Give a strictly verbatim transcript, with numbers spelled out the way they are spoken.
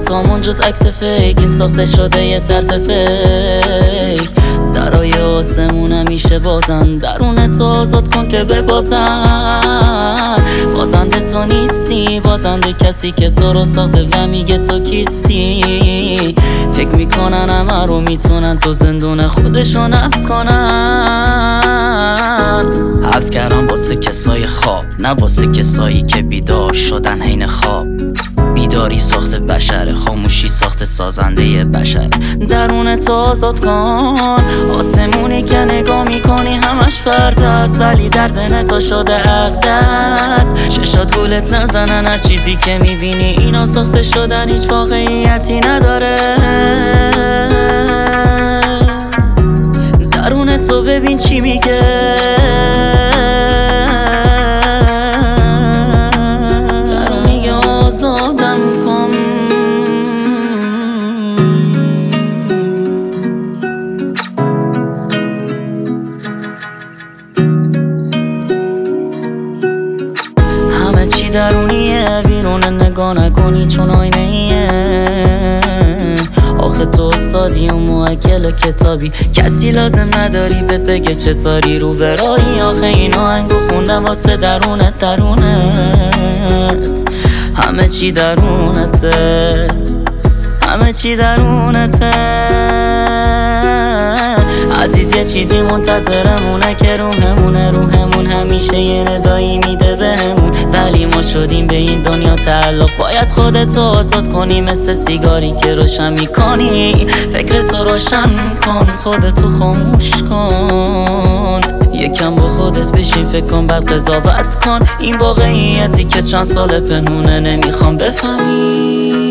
فوتامون جز عکس فیک، این ساخته شده یه طرز فیک. درای آسمون همیشه بازن، درون تو آزاد کن که ببازن. بازنده تو نیستی، بازنده کسی که تو رو ساخته و میگه تو کیستی. فکر میکنن همه رو میتونن تو زندون خودشون حبس کنن. حبس کردن واسه کسای خواب، نه واسه کسایی که بیدار شدن حین خواب. بیداری ساخت بشره، خاموشی ساخت سازنده بشر. درون تو آزاد کن، آسمونی که نگاه میکنی همش پرده است، ولی در ذهن تو شده اقدس. ششات گولت نزنن، هر چیزی که میبینی اینا ساخته شدن، هیچ واقعیتی نداره. درون تو ببین چی میگه، چی درونیه بیرون نگاه نکنی چون آینه ایه. آخه تو استادی و موکل کتابی، کسی لازم نداری بهت بگه چطوری رو برایی. آخه این آهنگو خوندم واسه درونت درونت. همه چی درونته، همه چی درونته. عزیز یه چیزی منتظرمونه که روحمونه، روحمون همیشه یه ندایی میده بهمون. ولی ما شدیم به این دنیا تعلق، باید خودتو آزاد کنی مثل سیگاری که روشن میکنی. فکرتو روشن کن، خودتو خاموش کن. یکم با خودت بشین فکر کن، بعد قضاوت کن. این واقعیتی که چند سال پنهونه نمیخوام بفهمی.